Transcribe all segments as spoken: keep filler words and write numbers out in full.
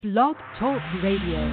Blog Talk Radio.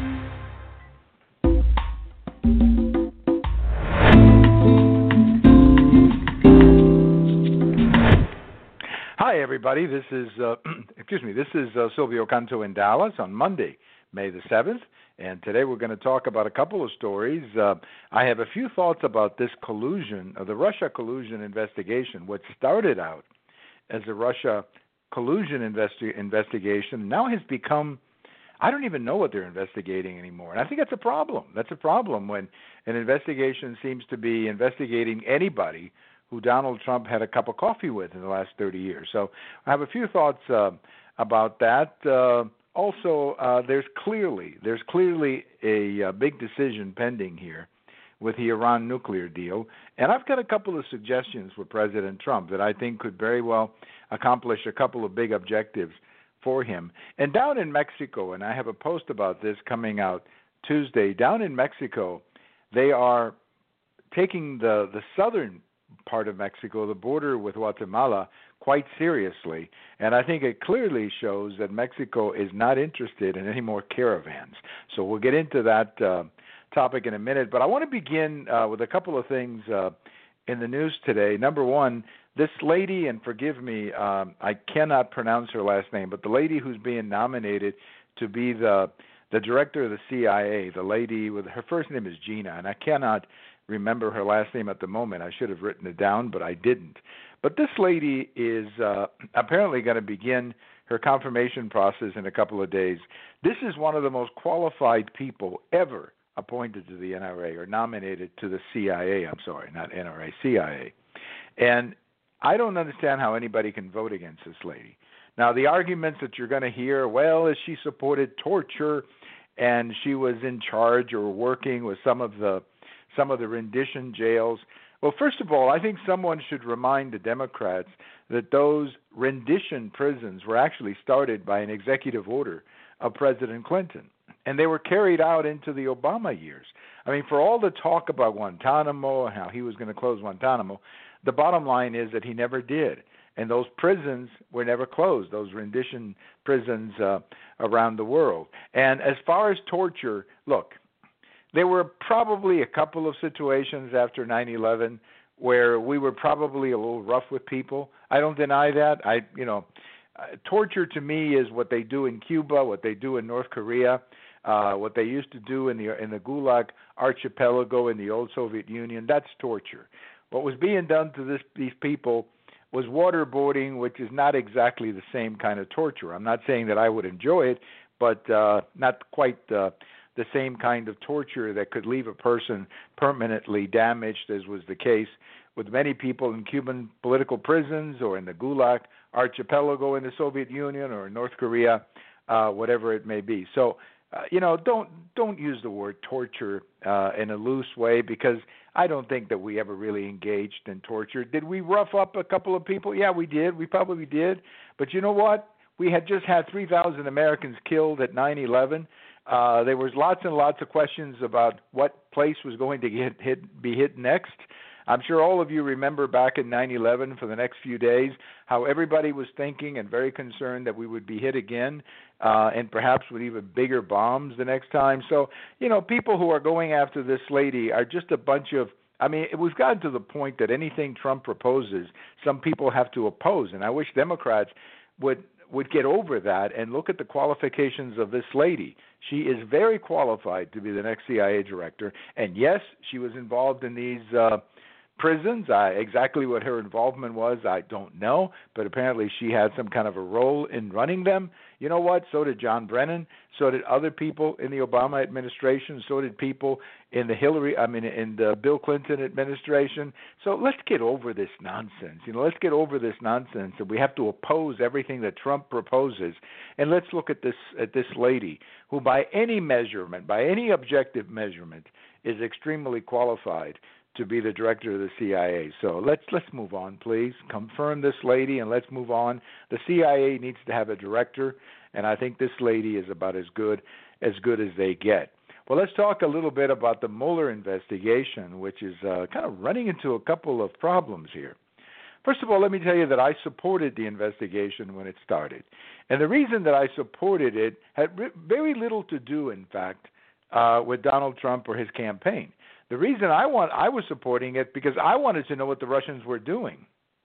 Hi, everybody. This is, uh, excuse me, this is uh, Silvio Canto in Dallas on Monday, May the seventh, and today we're going to talk about a couple of stories. Uh, I have a few thoughts about this collusion, uh, the Russia collusion investigation. What started out as a Russia collusion investi- investigation now has become, I don't even know what they're investigating anymore. And I think that's a problem. That's a problem when an investigation seems to be investigating anybody who Donald Trump had a cup of coffee with in the last thirty years. So I have a few thoughts uh, about that. Uh, also, uh, there's clearly there's clearly a, a big decision pending here with the Iran nuclear deal, and I've got a couple of suggestions for President Trump that I think could very well accomplish a couple of big objectives for him. And down in Mexico, and I have a post about this coming out Tuesday, down in Mexico, they are taking the, the southern part of Mexico, the border with Guatemala, quite seriously. And I think it clearly shows that Mexico is not interested in any more caravans. So we'll get into that uh, topic in a minute. But I want to begin uh, with a couple of things uh, in the news today. Number one, this lady, and forgive me, um, I cannot pronounce her last name, but the lady who's being nominated to be the the director of the C I A, the lady with her first name is Gina, and I cannot remember her last name at the moment. I should have written it down, but I didn't. But this lady is uh, apparently going to begin her confirmation process in a couple of days. This is one of the most qualified people ever appointed to the N R A or nominated to the C I A. I'm sorry, not N R A, C I A. And I don't understand how anybody can vote against this lady. Now, the arguments that you're going to hear, well, is she supported torture and she was in charge or working with some of the some of the rendition jails. Well, first of all, I think someone should remind the Democrats that those rendition prisons were actually started by an executive order of President Clinton, and they were carried out into the Obama years. I mean, for all the talk about Guantanamo and how he was going to close Guantanamo, the bottom line is that he never did. And those prisons were never closed, those rendition prisons uh, around the world. And as far as torture, look, there were probably a couple of situations after nine eleven where we were probably a little rough with people. I don't deny that. I, you know, uh, torture to me is what they do in Cuba, what they do in North Korea, uh, what they used to do in the in the Gulag archipelago in the old Soviet Union. That's torture. What was being done to this, these people was waterboarding, which is not exactly the same kind of torture. I'm not saying that I would enjoy it, but uh, not quite uh, the same kind of torture that could leave a person permanently damaged, as was the case with many people in Cuban political prisons or in the Gulag archipelago in the Soviet Union or in North Korea, uh, whatever it may be. So, uh, you know, don't don't use the word torture uh, in a loose way, because I don't think that we ever really engaged in torture. Did we rough up a couple of people? Yeah, we did. We probably did. But you know what? We had just had three thousand Americans killed at nine eleven. Uh, there was lots and lots of questions about what place was going to get hit, be hit next. I'm sure all of you remember back in nine eleven for the next few days how everybody was thinking and very concerned that we would be hit again, uh, and perhaps with even bigger bombs the next time. So, you know, people who are going after this lady are just a bunch of, I mean, we've gotten to the point that anything Trump proposes, some people have to oppose. And I wish Democrats would would get over that and look at the qualifications of this lady. She is very qualified to be the next C I A director. And yes, she was involved in these uh, prisons. I, exactly what her involvement was, I don't know, but apparently she had some kind of a role in running them. You know what? So did John Brennan. So did other people in the Obama administration. So did people in the Hillary, I mean, in the Bill Clinton administration. So let's get over this nonsense. You know, let's get over this nonsense that we have to oppose everything that Trump proposes. And let's look at this at this lady who, by any measurement, by any objective measurement, is extremely qualified to be the director of the C I A. So let's let's move on, please. Confirm this lady and let's move on. The C I A needs to have a director, and I think this lady is about as good as good as they get. Well, let's talk a little bit about the Mueller investigation, which is uh, kind of running into a couple of problems here. First of all, let me tell you that I supported the investigation when it started. And the reason that I supported it had very little to do, in fact, uh, with Donald Trump or his campaign. The reason I want I was supporting it because I wanted to know what the Russians were doing,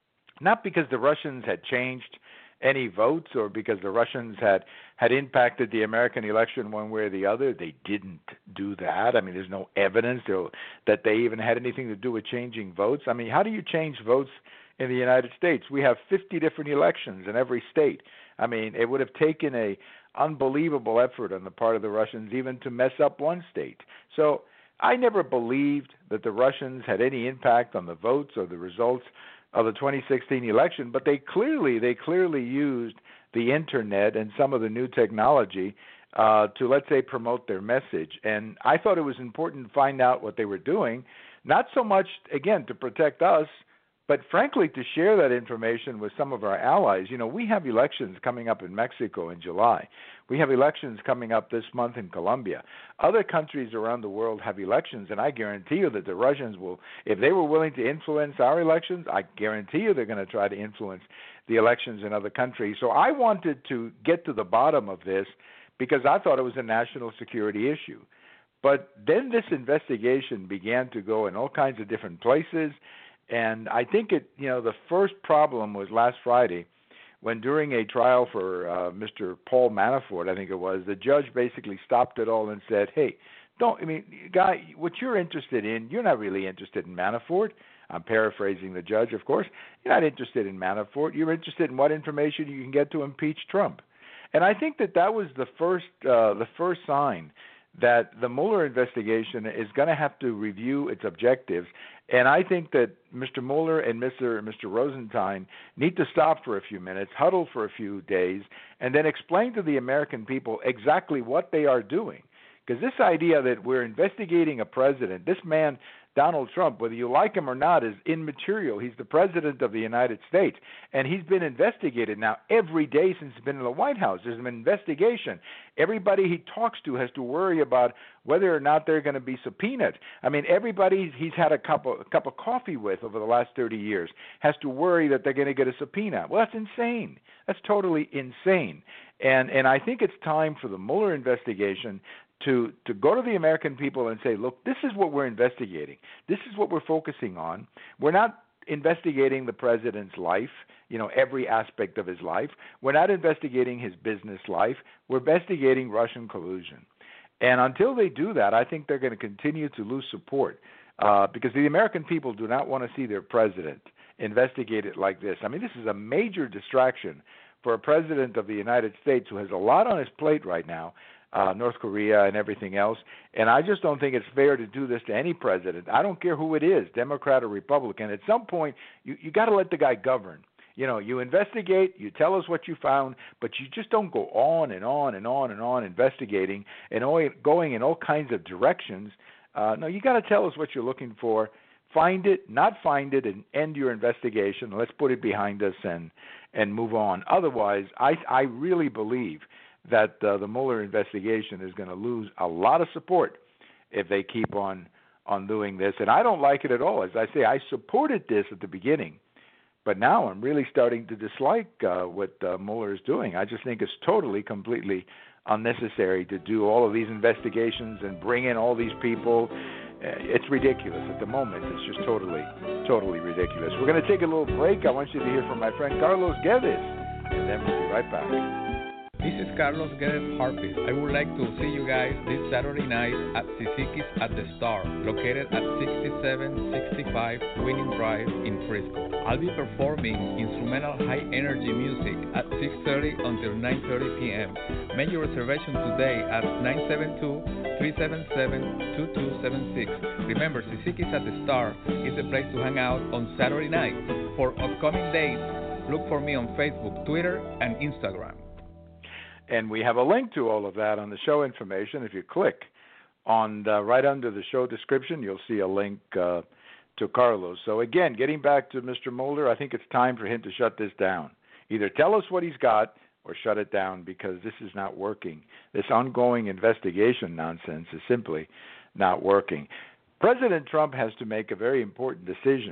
not because the Russians had changed any votes or because the Russians had, had impacted the American election one way or the other. They didn't do that. I mean, there's no evidence that they even had anything to do with changing votes. I mean, how do you change votes in the United States? We have fifty different elections in every state. I mean, it would have taken a unbelievable effort on the part of the Russians even to mess up one state. So I never believed that the Russians had any impact on the votes or the results of the twenty sixteen election, but they clearly they clearly used the internet and some of the new technology uh, to, let's say, promote their message. And I thought it was important to find out what they were doing, not so much, again, to protect us, but frankly, to share that information with some of our allies. You know, we have elections coming up in Mexico in July. We have elections coming up this month in Colombia. Other countries around the world have elections, and I guarantee you that the Russians will, if they were willing to influence our elections, I guarantee you they're going to try to influence the elections in other countries. So I wanted to get to the bottom of this because I thought it was a national security issue. But then this investigation began to go in all kinds of different places. And I think it, you know, the first problem was last Friday when during a trial for uh, Mister Paul Manafort, I think it was, the judge basically stopped it all and said, hey, don't, I mean, guy, what you're interested in, you're not really interested in Manafort. I'm paraphrasing the judge, of course. You're not interested in Manafort. You're interested in what information you can get to impeach Trump. And I think that that was the first, uh, the first sign that the Mueller investigation is going to have to review its objectives. And I think that Mister Mueller and Mister Mister Rosenstein need to stop for a few minutes, huddle for a few days, and then explain to the American people exactly what they are doing. Because this idea that we're investigating a president, this man, Donald Trump, whether you like him or not, is immaterial. He's the president of the United States, and he's been investigated now every day since he's been in the White House. There's an investigation. Everybody he talks to has to worry about whether or not they're going to be subpoenaed. I mean, everybody he's had a cup of, a cup of coffee with over the last thirty years has to worry that they're going to get a subpoena. Well, that's insane. That's totally insane. And and I think it's time for the Mueller investigation to to go to the American people and say, look, this is what we're investigating. This is what we're focusing on. We're not investigating the president's life, you know, every aspect of his life. We're not investigating his business life. We're investigating Russian collusion. And until they do that, I think they're going to continue to lose support uh, because the American people do not want to see their president investigated like this. I mean, this is a major distraction for a president of the United States who has a lot on his plate right now, Uh, North Korea and everything else. And I just don't think it's fair to do this to any president. I don't care who it is, Democrat or Republican. At some point, you, you got to let the guy govern. You know, you investigate, you tell us what you found, but you just don't go on and on and on and on investigating and going in all kinds of directions. Uh, no, you got to tell us what you're looking for. Find it, not find it, and end your investigation. Let's put it behind us and, and move on. Otherwise, I, I really believe that uh, the Mueller investigation is going to lose a lot of support if they keep on on doing this. And I don't like it at all. As I say, I supported this at the beginning, but now I'm really starting to dislike uh, what uh, Mueller is doing. I just think it's totally, completely unnecessary to do all of these investigations and bring in all these people. Uh, it's ridiculous at the moment. It's just totally, totally ridiculous. We're going to take a little break. I want you to hear from my friend Carlos Guedes, and then we'll be right back. This is Carlos Guedes Harpis. I would like to see you guys this Saturday night at Sisiki's at the Star, located at sixty-seven sixty-five Winning Drive in Frisco. I'll be performing instrumental high-energy music at six thirty until nine thirty p.m. Make your reservation today at nine seven two, three seven seven, two two seven six. Remember, Sisiki's at the Star is the place to hang out on Saturday night. For upcoming dates, look for me on Facebook, Twitter, and Instagram. And we have a link to all of that on the show information. If you click on the, right under the show description, you'll see a link uh, to Carlos. So again, getting back to Mister Mueller, I think it's time for him to shut this down. Either tell us what he's got or shut it down, because this is not working. This ongoing investigation nonsense is simply not working. President Trump has to make a very important decision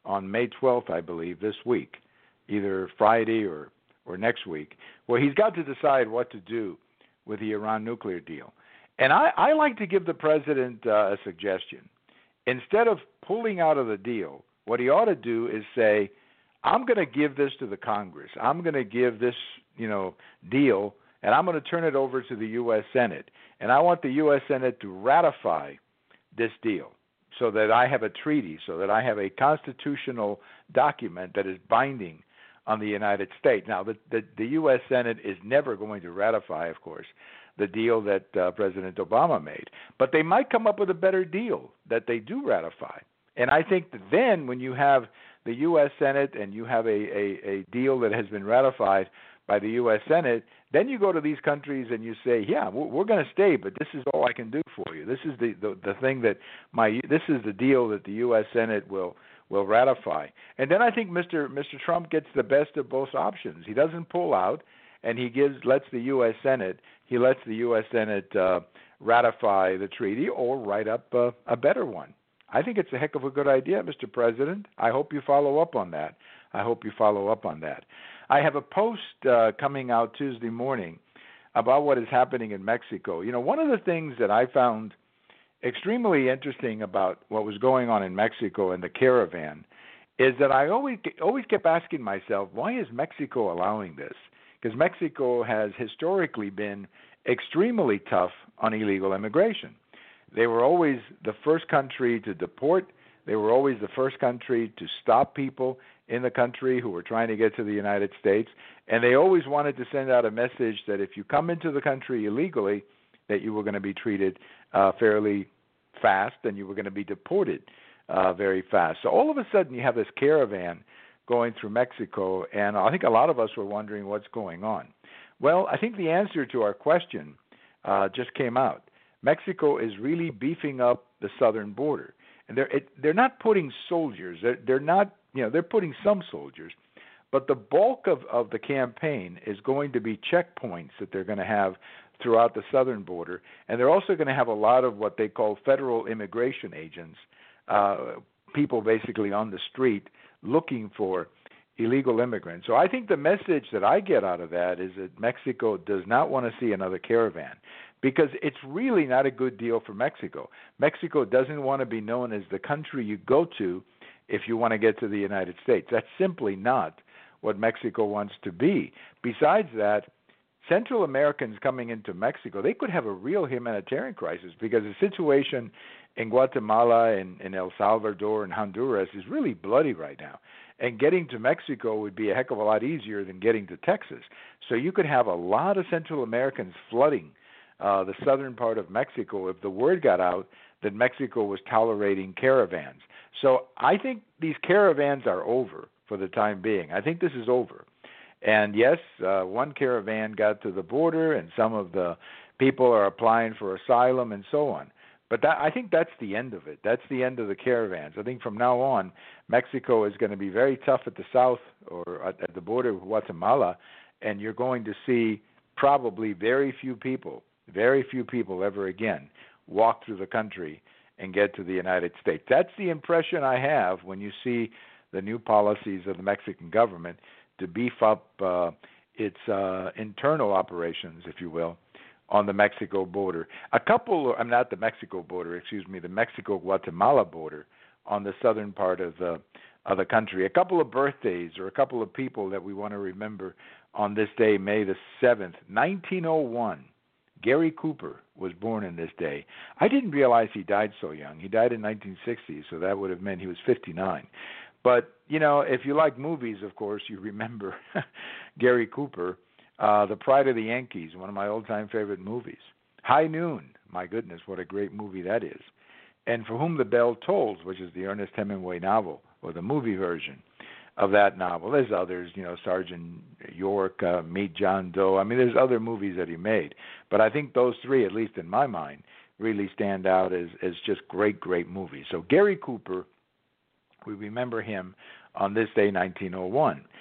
on May twelfth, I believe, this week, either Friday or, or next week, where he's got to decide what to do with the Iran nuclear deal. And I, I like to give the president uh, a suggestion. Instead of pulling out of the deal, what he ought to do is say, I'm going to give this to the Congress. I'm going to give this, you know, deal, and I'm going to turn it over to the U S Senate. And I want the U S Senate to ratify this deal so that I have a treaty, so that I have a constitutional document that is binding on the United States. Now, the, the, the U S Senate is never going to ratify, of course, the deal that uh, President Obama made. But they might come up with a better deal that they do ratify. And I think that then when you have the U S Senate and you have a, a, a deal that has been ratified by the U S Senate, then you go to these countries and you say, yeah, we're, we're going to stay, but this is all I can do for you. This is the, the, the thing that my this is the deal that the U S Senate will will ratify. And then I think Mister Mister Trump gets the best of both options. He doesn't pull out, and he gives lets the U S Senate he lets the U S Senate uh, ratify the treaty or write up uh, a better one. I think it's a heck of a good idea, Mister President. I hope you follow up on that. I hope you follow up on that. I have a post uh, coming out Tuesday morning about what is happening in Mexico. You know, one of the things that I found extremely interesting about what was going on in Mexico and the caravan is that I always always kept asking myself, why is Mexico allowing this? Because Mexico has historically been extremely tough on illegal immigration. They were always the first country to deport. They were always the first country to stop people in the country who were trying to get to the United States. And they always wanted to send out a message that if you come into the country illegally, that you were going to be treated uh, fairly fast and you were going to be deported uh, very fast. So all of a sudden you have this caravan going through Mexico, and I think a lot of us were wondering what's going on. Well, I think the answer to our question uh, just came out. Mexico is really beefing up the southern border. And they're it, they're not putting soldiers. They're, they're not, you know, they're putting some soldiers. But the bulk of, of the campaign is going to be checkpoints that they're going to have throughout the southern border. And they're also going to have a lot of what they call federal immigration agents, uh, people basically on the street looking for illegal immigrants. So I think the message that I get out of that is that Mexico does not want to see another caravan, because it's really not a good deal for Mexico. Mexico doesn't want to be known as the country you go to if you want to get to the United States. That's simply not what Mexico wants to be. Besides that, Central Americans coming into Mexico, they could have a real humanitarian crisis, because the situation in Guatemala and in El Salvador and Honduras is really bloody right now. And getting to Mexico would be a heck of a lot easier than getting to Texas. So you could have a lot of Central Americans flooding uh, the southern part of Mexico if the word got out that Mexico was tolerating caravans. So I think these caravans are over for the time being. I think this is over. And yes, uh, one caravan got to the border, and some of the people are applying for asylum and so on. But that, I think that's the end of it. That's the end of the caravans. I think from now on, Mexico is going to be very tough at the south or at, at the border with Guatemala, and you're going to see probably very few people, very few people ever again walk through the country and get to the United States. That's the impression I have when you see the new policies of the Mexican government to beef up uh, its uh, internal operations, if you will, on the Mexico border. A couple, I'm not the Mexico border, excuse me, the Mexico-Guatemala border on the southern part of the of the country. A couple of birthdays or a couple of people that we want to remember on this day, May the seventh, nineteen oh one. Gary Cooper was born in this day. I didn't realize he died so young. He died in nineteen sixty, so that would have meant he was fifty-nine. But, you know, if you like movies, of course, you remember Gary Cooper, uh, The Pride of the Yankees, one of my old-time favorite movies. High Noon, my goodness, what a great movie that is. And For Whom the Bell Tolls, which is the Ernest Hemingway novel, or the movie version of that novel. There's others, you know, Sergeant York, uh, Meet John Doe. I mean, there's other movies that he made. But I think those three, at least in my mind, really stand out as, as just great, great movies. So Gary Cooper, we remember him on this day, nineteen oh one.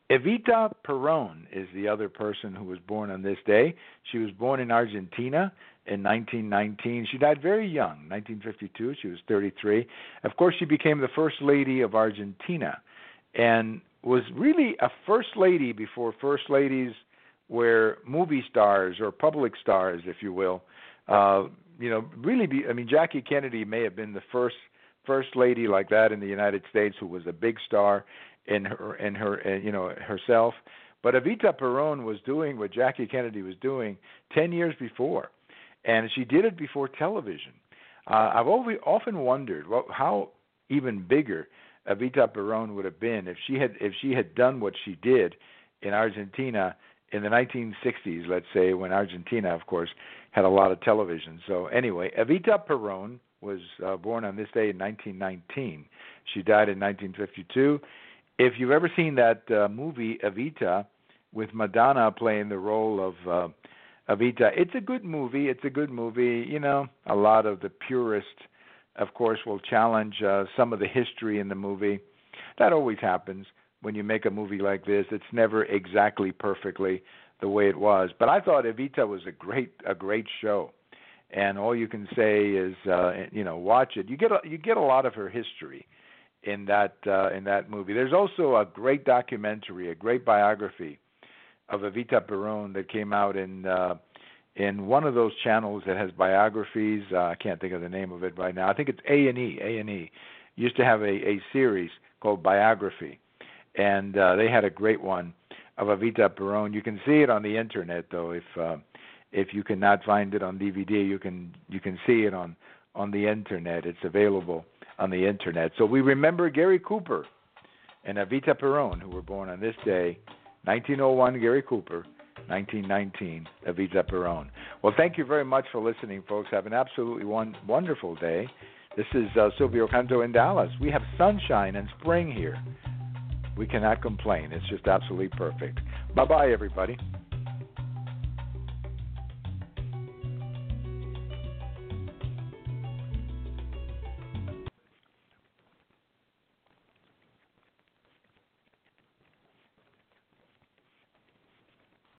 Evita Peron is the other person who was born on this day. She was born in Argentina in nineteen nineteen. She died very young, nineteen fifty-two. She was thirty-three. Of course, she became the first lady of Argentina and was really a first lady before first ladies were movie stars or public stars, if you will. Uh, you know, really, be, I mean, Jackie Kennedy may have been the first first lady like that in the United States who was a big star in her, in her, in, you know, herself. But Evita Peron was doing what Jackie Kennedy was doing ten years before, and she did it before television. Uh, I've always, often wondered what, how even bigger Evita Peron would have been if she had if she had done what she did in Argentina in the nineteen sixties, let's say, when Argentina, of course, had a lot of television. So anyway, Evita Peron was uh, born on this day in nineteen nineteen. She died in nineteen fifty-two. If you've ever seen that uh, movie Evita with Madonna playing the role of uh, Evita, it's a good movie. It's a good movie. You know, a lot of the purists, of course, will challenge uh, some of the history in the movie. That always happens when you make a movie like this. It's never exactly perfectly the way it was. But I thought Evita was a great a great show. And all you can say is, uh, you know, watch it. You get a, you get a lot of her history in that uh, in that movie. There's also a great documentary, a great biography of Evita Peron that came out in uh, in one of those channels that has biographies. Uh, I can't think of the name of it right now. I think it's A and E. A and E used to have a, a series called Biography, and uh, they had a great one of Evita Peron. You can see it on the internet, though. If uh, if you cannot find it on D V D, you can you can see it on on the internet. It's available on the internet. So we remember Gary Cooper and Evita Peron, who were born on this day, nineteen oh one, Gary Cooper, nineteen nineteen, Evita Peron. Well, thank you very much for listening, folks. Have an absolutely one, wonderful day. This is uh, Silvio Canto in Dallas. We have sunshine and spring here. We cannot complain. It's just absolutely perfect. Bye-bye, everybody.